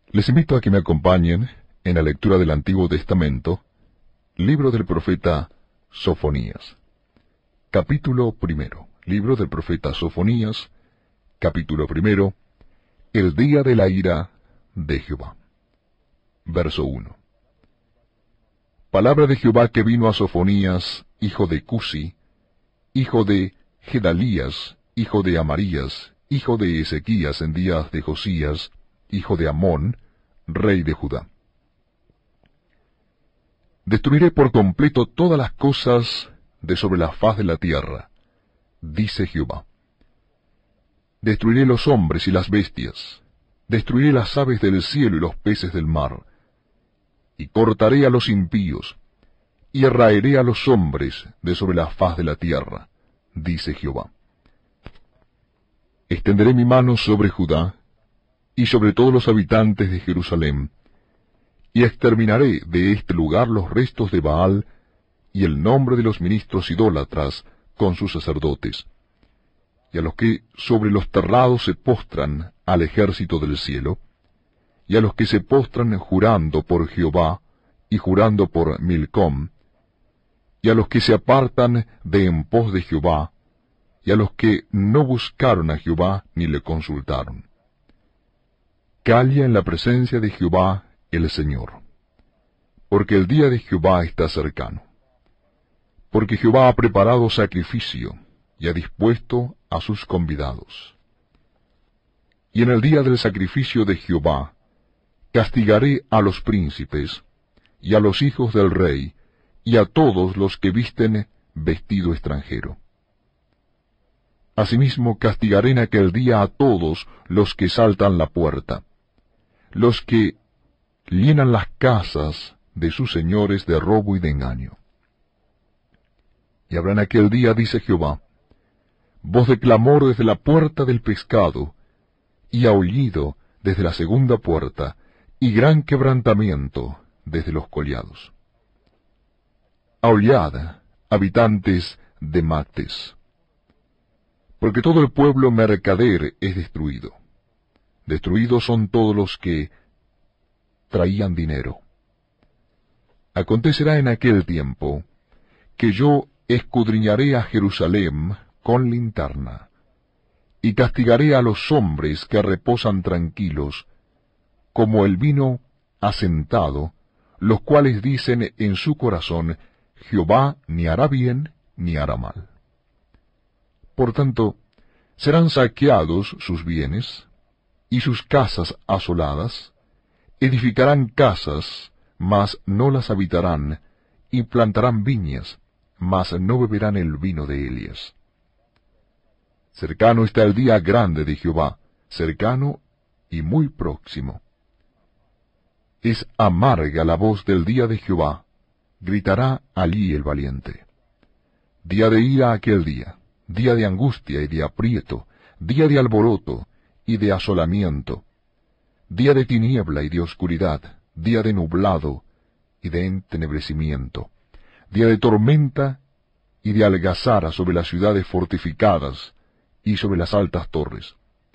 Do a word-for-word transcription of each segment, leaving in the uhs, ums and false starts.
Les invito a que me acompañen en la lectura del Antiguo Testamento, libro del profeta Sofonías. Capítulo primero. Libro del profeta Sofonías, capítulo primero. El día de la ira de Jehová. Verso uno. Palabra de Jehová que vino a Sofonías, hijo de Cusi, hijo de Gedalías, hijo de Amarías, hijo de Ezequías en días de Josías, hijo de Amón, rey de Judá. Destruiré por completo todas las cosas de sobre la faz de la tierra, dice Jehová. Destruiré los hombres y las bestias, destruiré las aves del cielo y los peces del mar, y cortaré a los impíos, y raeré a los hombres de sobre la faz de la tierra, dice Jehová. Extenderé mi mano sobre Judá, y sobre todos los habitantes de Jerusalén, y exterminaré de este lugar los restos de Baal, y el nombre de los ministros idólatras con sus sacerdotes, y a los que sobre los terrados se postran al ejército del cielo, y a los que se postran jurando por Jehová, y jurando por Milcom, y a los que se apartan de en pos de Jehová, y a los que no buscaron a Jehová ni le consultaron. Calla en la presencia de Jehová el Señor, porque el día de Jehová está cercano. Porque Jehová ha preparado sacrificio, y ha dispuesto a sus convidados. Y en el día del sacrificio de Jehová, castigaré a los príncipes, y a los hijos del rey, y a todos los que visten vestido extranjero. Asimismo castigaré en aquel día a todos los que saltan la puerta, los que llenan las casas de sus señores de robo y de engaño. Y habrá en aquel día, dice Jehová, voz de clamor desde la puerta del pescado, y aullido desde la segunda puerta, y gran quebrantamiento desde los collados. Aullad, habitantes de Mactes, porque todo el pueblo mercader es destruido. Destruidos son todos los que traían dinero. Acontecerá en aquel tiempo que yo escudriñaré a Jerusalén con linterna, y castigaré a los hombres que reposan tranquilos, como el vino asentado, los cuales dicen en su corazón, Jehová ni hará bien ni hará mal. Por tanto, serán saqueados sus bienes, y sus casas asoladas, edificarán casas, mas no las habitarán, y plantarán viñas, mas no beberán el vino de ellas. Cercano está el día grande de Jehová, cercano y muy próximo. Es amarga la voz del día de Jehová, gritará allí el valiente. Día de ira aquel día, día de angustia y de aprieto, día de alboroto y de asolamiento, día de tiniebla y de oscuridad, día de nublado y de entenebrecimiento, día de tormenta y de algazara sobre las ciudades fortificadas y sobre las altas torres.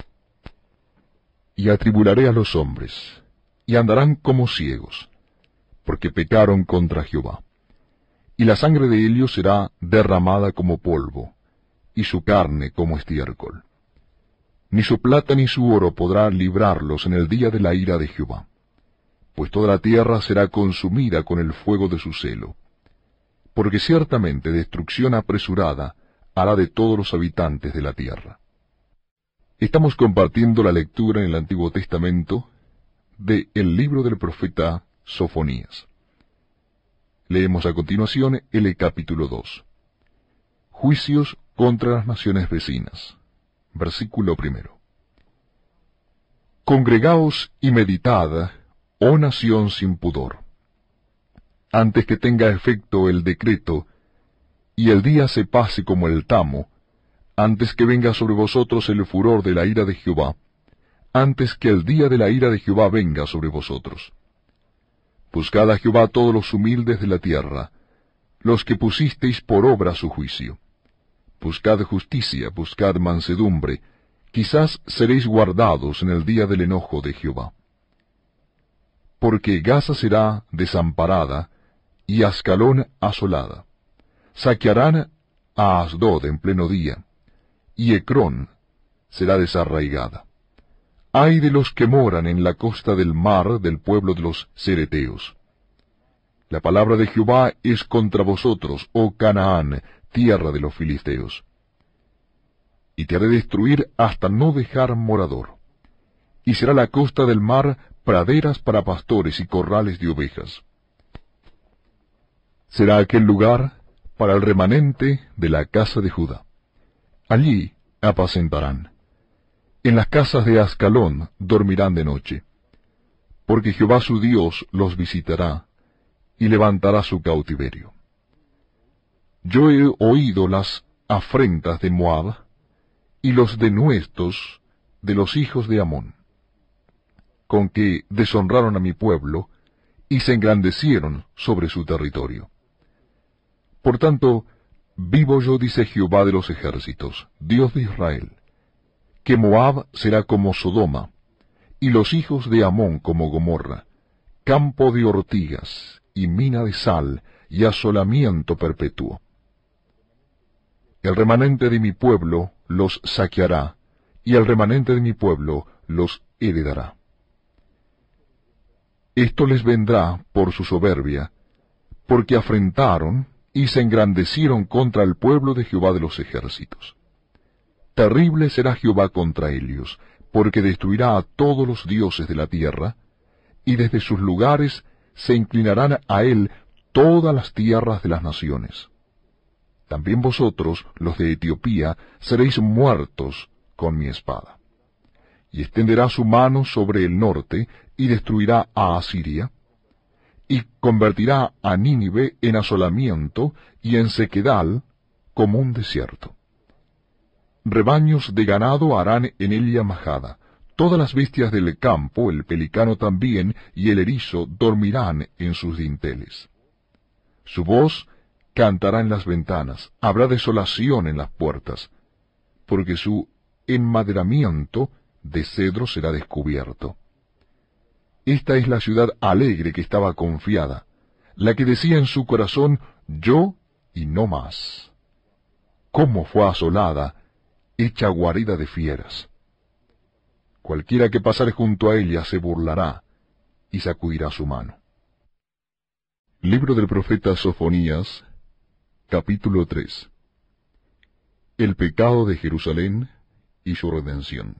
Y atribularé a los hombres, y andarán como ciegos, porque pecaron contra Jehová. Y la sangre de ellos será derramada como polvo, y su carne como estiércol. Ni su plata ni su oro podrá librarlos en el día de la ira de Jehová, pues toda la tierra será consumida con el fuego de su celo, porque ciertamente destrucción apresurada hará de todos los habitantes de la tierra. Estamos compartiendo la lectura en el Antiguo Testamento de el libro del profeta Sofonías. Leemos a continuación el capítulo dos. Juicios contra las naciones vecinas. Versículo primero. Congregaos y meditad, oh nación sin pudor, antes que tenga efecto el decreto, y el día se pase como el tamo, antes que venga sobre vosotros el furor de la ira de Jehová, antes que el día de la ira de Jehová venga sobre vosotros. Buscad a Jehová todos los humildes de la tierra, los que pusisteis por obra su juicio. Buscad justicia, buscad mansedumbre, quizás seréis guardados en el día del enojo de Jehová. porque Gaza será desamparada, y Ascalón asolada. Saquearán a Asdod en pleno día, y Ecrón será desarraigada. Ay de los que moran en la costa del mar del pueblo de los cereteos. La palabra de Jehová es contra vosotros, oh Canaán, tierra de los filisteos. Y te haré destruir hasta no dejar morador. Y será la costa del mar praderas para pastores y corrales de ovejas. Será aquel lugar para el remanente de la casa de Judá. Allí apacentarán. En las casas de Ascalón dormirán de noche. Porque Jehová su Dios los visitará, y levantará su cautiverio. Yo he oído las afrentas de Moab, y los denuestos de los hijos de Amón, con que deshonraron a mi pueblo, y se engrandecieron sobre su territorio. Por tanto, vivo yo, dice Jehová de los ejércitos, Dios de Israel, que Moab será como Sodoma, y los hijos de Amón como Gomorra, campo de ortigas, y mina de sal, y asolamiento perpetuo. El remanente de mi pueblo los saqueará, y el remanente de mi pueblo los heredará. Esto les vendrá por su soberbia, porque afrentaron y se engrandecieron contra el pueblo de Jehová de los ejércitos. Terrible será Jehová contra ellos, porque destruirá a todos los dioses de la tierra, y desde sus lugares se inclinarán a él todas las tierras de las naciones. También vosotros, los de Etiopía, seréis muertos con mi espada. Y extenderá su mano sobre el norte, y destruirá a Asiria, y convertirá a Nínive en asolamiento, y en sequedal como un desierto. Rebaños de ganado harán en ella majada. Todas las bestias del campo, el pelicano también, y el erizo dormirán en sus dinteles. Su voz cantará en las ventanas, habrá desolación en las puertas, porque su enmaderamiento de cedro será descubierto. Esta es la ciudad alegre que estaba confiada, la que decía en su corazón, yo y no más. ¿Cómo fue asolada, hecha guarida de fieras? Cualquiera que pasare junto a ella se burlará y sacudirá su mano. Libro del profeta Sofonías, capítulo tres. El pecado de Jerusalén y su redención.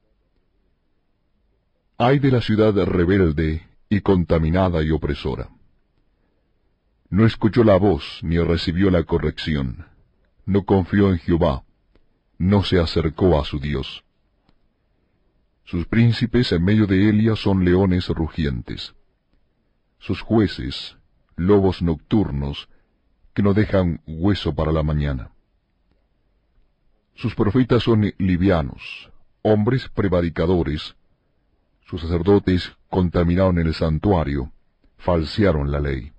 Ay de la ciudad rebelde y contaminada y opresora. No escuchó la voz ni recibió la corrección, no confió en Jehová, no se acercó a su Dios. Sus príncipes en medio de Elia son leones rugientes. Sus jueces, lobos nocturnos, que no dejan hueso para la mañana. Sus profetas son livianos, hombres prevaricadores. Sus sacerdotes contaminaron el santuario, falsearon la ley.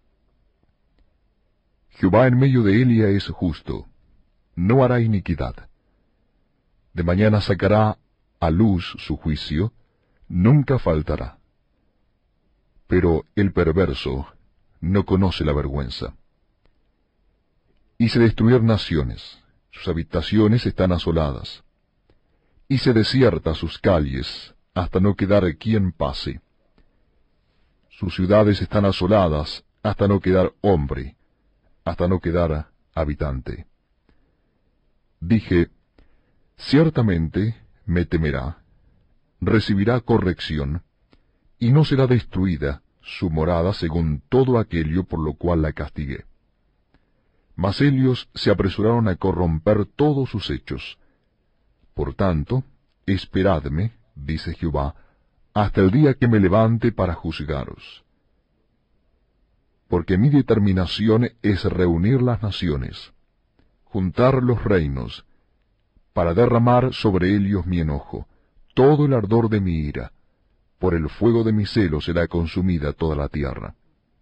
Jehová en medio de Elia es justo, no hará iniquidad. De mañana sacará a luz su juicio, nunca faltará. Pero el perverso no conoce la vergüenza. Hice destruir naciones, sus habitaciones están asoladas. Hice desiertas sus calles, hasta no quedar quien pase. Sus ciudades están asoladas, hasta no quedar hombre, hasta no quedar habitante. Dije, ciertamente me temerá, recibirá corrección, y no será destruida su morada según todo aquello por lo cual la castigué. Mas ellos se apresuraron a corromper todos sus hechos. Por tanto, esperadme, dice Jehová, hasta el día que me levante para juzgaros. Porque mi determinación es reunir las naciones, juntar los reinos, para derramar sobre ellos mi enojo, todo el ardor de mi ira, por el fuego de mi celo será consumida toda la tierra.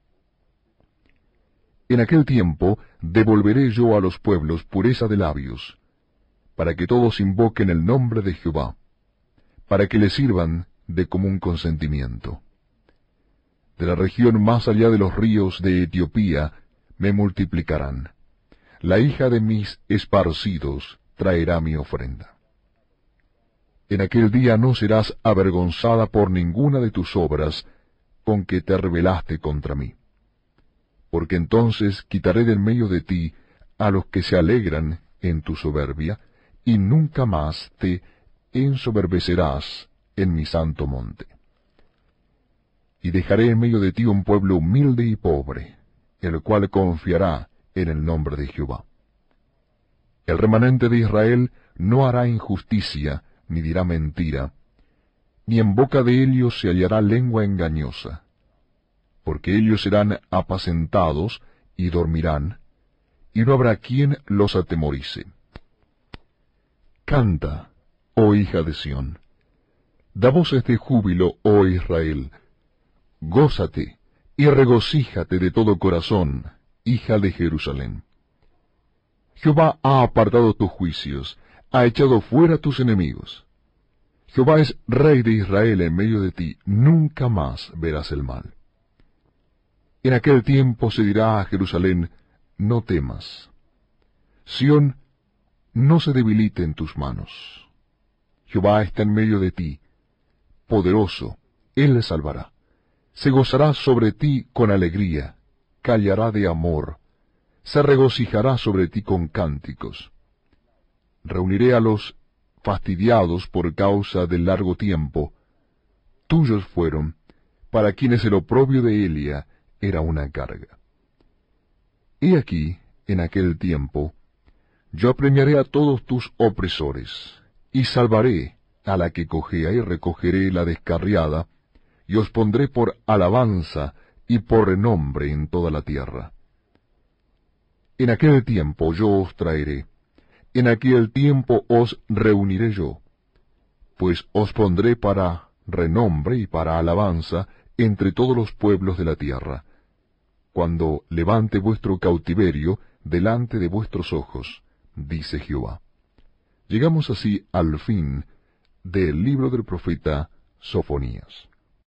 En aquel tiempo devolveré yo a los pueblos pureza de labios, para que todos invoquen el nombre de Jehová, para que le sirvan de común consentimiento. de la región más allá de los ríos de Etiopía, me multiplicarán. La hija de mis esparcidos traerá mi ofrenda. En aquel día no serás avergonzada por ninguna de tus obras con que te rebelaste contra mí. Porque entonces quitaré del medio de ti a los que se alegran en tu soberbia, y nunca más te ensoberbecerás en mi santo monte. Y dejaré en medio de ti un pueblo humilde y pobre, el cual confiará en el nombre de Jehová. El remanente de Israel no hará injusticia, ni dirá mentira, ni en boca de ellos se hallará lengua engañosa, porque ellos serán apacentados y dormirán, y no habrá quien los atemorice. Canta, oh hija de Sión, da voces de júbilo, oh Israel, gózate y regocíjate de todo corazón, hija de Jerusalén. Jehová ha apartado tus juicios, ha echado fuera tus enemigos. Jehová es rey de Israel en medio de ti, nunca más verás el mal. En aquel tiempo se dirá a Jerusalén, no temas. Sión, no se debilite en tus manos. Jehová está en medio de ti, poderoso, Él le salvará. Se gozará sobre ti con alegría, callará de amor, se regocijará sobre ti con cánticos. Reuniré a los fastidiados por causa del largo tiempo. Tuyos fueron, para quienes el oprobio de Elia era una carga. He aquí, en aquel tiempo, yo apremiaré a todos tus opresores, y salvaré a la que cojea, y recogeré la descarriada, y os pondré por alabanza y por renombre en toda la tierra. En aquel tiempo yo os traeré, en aquel tiempo os reuniré yo, pues os pondré para renombre y para alabanza entre todos los pueblos de la tierra, cuando levante vuestro cautiverio delante de vuestros ojos, dice Jehová. Llegamos así al fin del libro del profeta Sofonías.